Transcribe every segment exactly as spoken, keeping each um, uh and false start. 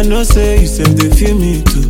know say you said they feel me too.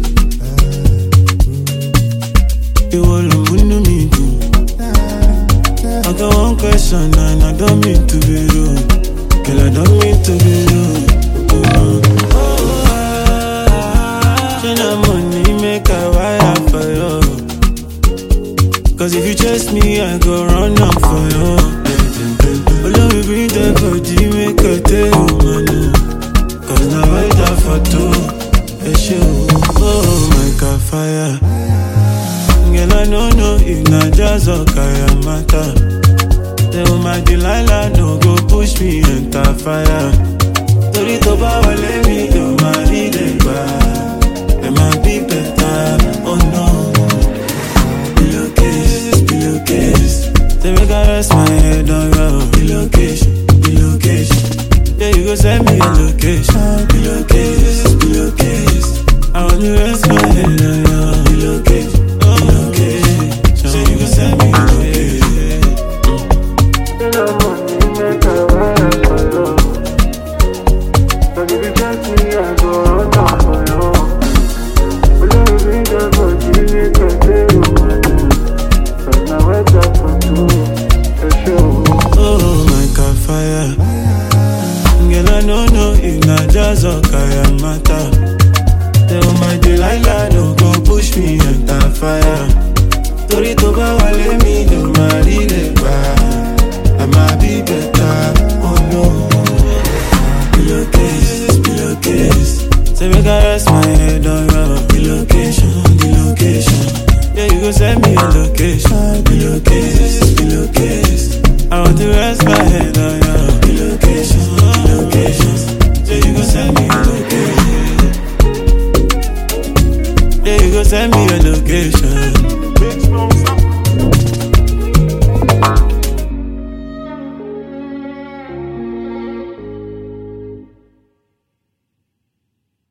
You all know me too. I got one question and I don't mean to be rude. Girl, I don't mean to be rude. Oh, oh, ah, ah, money make a wire for you. Cause if you chase me, I go run up for you. Oh, let me bring the body, make a tell you, man. Cause now I die for two. It's you. Oh, my God, fire. Girl, I don't know if not just a kaya matter. Tell my Delilah, no go push me enter fire. Tori to power, let me do my leading back. It might be better, oh no. Pillowcase, pillowcase. They make I rest my head on your pillowcase, pillowcase. Yeah, you go send me a location. Pillowcase, pillowcase. I want to rest my head on your pillowcase, pillowcase. So you go send me a location. Oh my God, fire. Girl, I don't know if not just a kaya matter. Tell my Delilah, no go push me enter fire. Tori to power, let me do my relay back. I might be better, oh no. Pillowcase, pillowcase. Say make I rest my head on your pillowcation, the location. Yeah, you go send me a location. Pillowcase, pillowcase. I want to rest my head on your pillowcation, the location. Yeah, you go send me a location. Yeah, you go send me a location.